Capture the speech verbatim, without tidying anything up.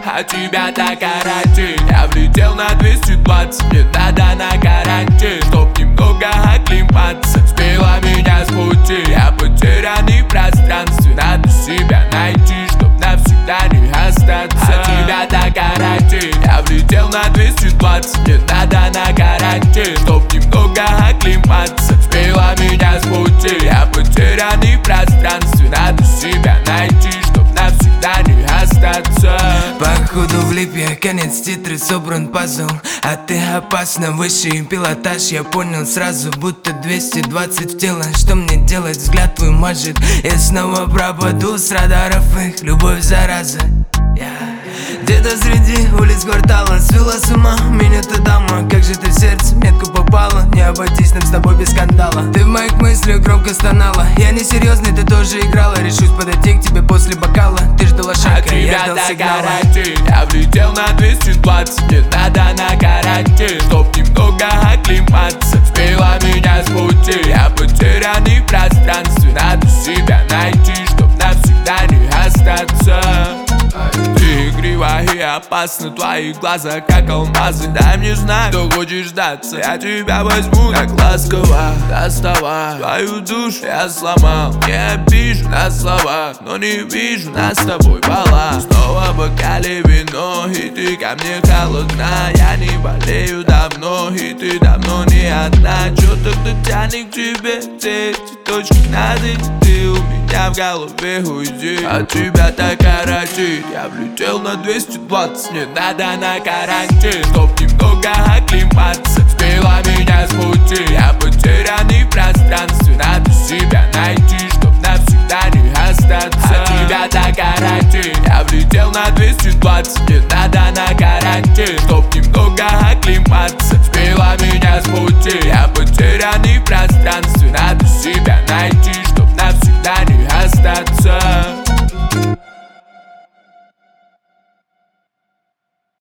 а тебя так карантин. Я влетел на двести двадцать, мне надо на карантин, чтоб немного оклематься. Сбила меня с пути, я потерянный в пространстве. Надо себя найти, чтоб навсегда не остаться. А тебя так карантин. Я влетел на двести двадцать, мне надо на карантин, чтоб немного оклематься. Сбила меня с пути, я потерянный в пространстве. Надо себя найти, чтоб навсегда не остаться. Походу влип я, конец титры, собран пазл. А ты опасно, высший пилотаж. Я понял сразу, будто двести двадцать в тело. Что мне делать, взгляд твой мажет. Я снова пропаду с радаров их. Любовь зараза, yeah. Где-то среди улиц квартала свела с ума меня та дама. Как же ты в сердце метко попала. Не обойтись нам с тобой без скандала. Ты в моих мыслях громко стонала. Я не серьезный, ты тоже играла. Решусь подойти к тебе после бокала. Ты ждала шага, я ждал сигнала. Я влетел на двести двадцать, мне надо на карантин, чтоб немного оклематься. Сбила меня с пути, я потерянный в пространстве. Надо себя найти, чтоб навсегда не остаться. Ты игрива и опасна, твои глаза как алмазы. Дай мне знать, кто хочешь сдаться. Я тебя возьму как ласково, доставай. Твою душу я сломал, не обижу на словах, но не вижу нас с тобой баланс. Снова в бокале вино, и ты ко мне холодна. Я не болею давно, и ты давно не одна. Чё так-то тянет к тебе, все эти точки над «и». Ты у меня в голове, уйди. От тебя так карантин. Я влетел на двести двадцать, мне надо на карантин, чтоб немного оклематься. Сбила меня с пути, я потерянный в пространстве. Надо себя найти, чтоб навсегда не остаться. От тебя так карантин. Я влетел на двести двадцать, мне надо на карантин, чтоб немного оклематься.